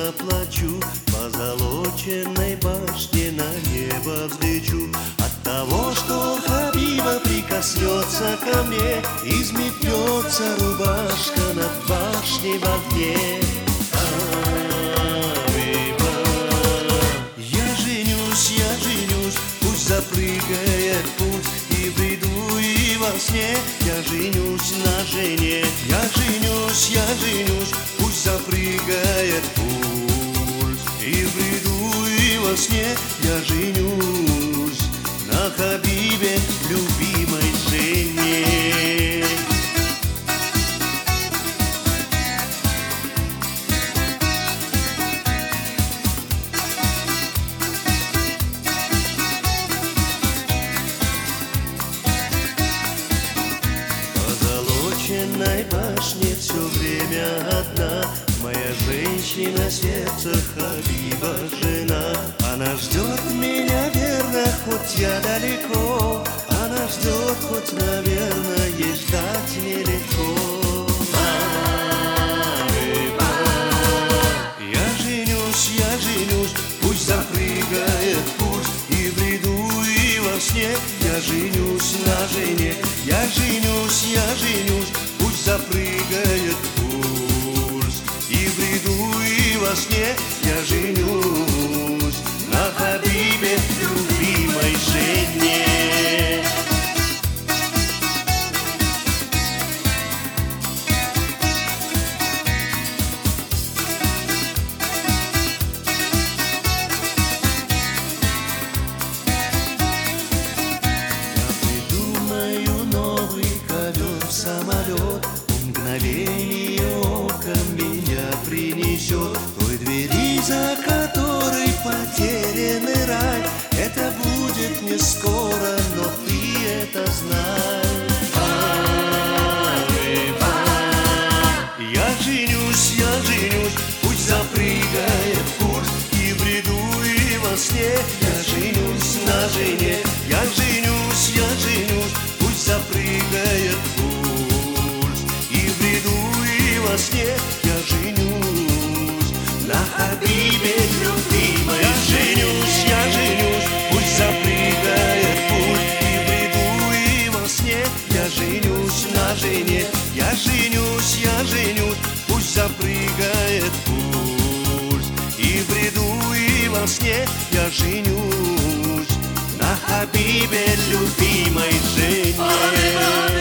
заплачу, позолоченной башне на небо взлечу. От того, что Хабиба прикоснется ко мне, изметнется рубашка над башней в огне. Хабиба, я женюсь, пусть запрыгает путь, и бреду, и во сне я женюсь на жене. Я женюсь, пусть запрыгает пульс, и бреду, и во сне я женюсь на Хабибе, любимой жене. В позолоченной башне все время одна моя женщина, сердце Хабиба жена. Она ждет меня верно, хоть я далеко, она ждет, хоть, наверное, ей ждать нелегко. Хабиба, я женюсь, пусть запрыгает пульс, и в бреду, и во сне я женюсь на жене. Я женюсь, пусть запрыгает пульс, и в бреду, и во сне я женюсь на Хабибе, любимой жене. Самолет в мгновение ока меня принесет к той двери, за которой потерянный рай. Это будет не скоро, но ты это знай. Хабиба, я женюсь, пусть запрыгает пульс, и в бреду, и во сне я женюсь на жене. Я женюсь, пусть запрыгает пульс, и в бреду, и во сне я женюсь на Хабибе, любимой. Я женюсь, пусть запрыгает пульс, и в бреду, и во сне я женюсь на жене. Я женюсь, пусть запрыгает пульс, и в бреду, и во сне я женюсь на Хабибе, любимой жене.